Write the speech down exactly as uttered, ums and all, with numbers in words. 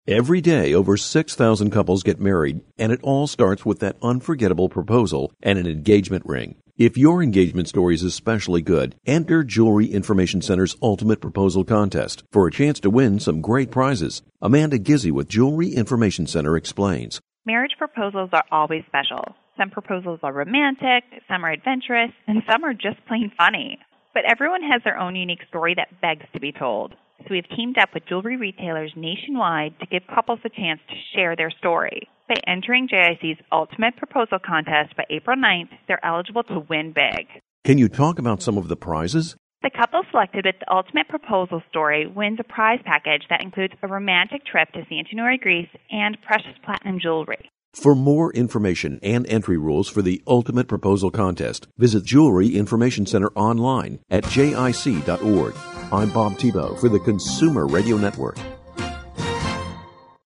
Every day, over six thousand couples get married, and it all starts with that unforgettable proposal and an engagement ring. If your engagement story is especially good, enter Jewelry Information Center's Ultimate Proposal Contest for a chance to win some great prizes. Amanda Gizzi with Jewelry Information Center explains. Marriage proposals are always special. Some proposals are romantic, some are adventurous, and some are just plain funny. But everyone has their own unique story that begs to be told. So we've teamed up with jewelry retailers nationwide to give couples a chance to share their story. By entering J I C's Ultimate Proposal Contest by April ninth, they're eligible to win big. Can you talk about some of the prizes? The couple selected with the Ultimate Proposal story wins a prize package that includes a romantic trip to Santinori, Greece, and precious platinum jewelry. For more information and entry rules for the Ultimate Proposal Contest, visit Jewelry Information Center online at J I C dot org. I'm Bob Tebow for the Consumer Radio Network.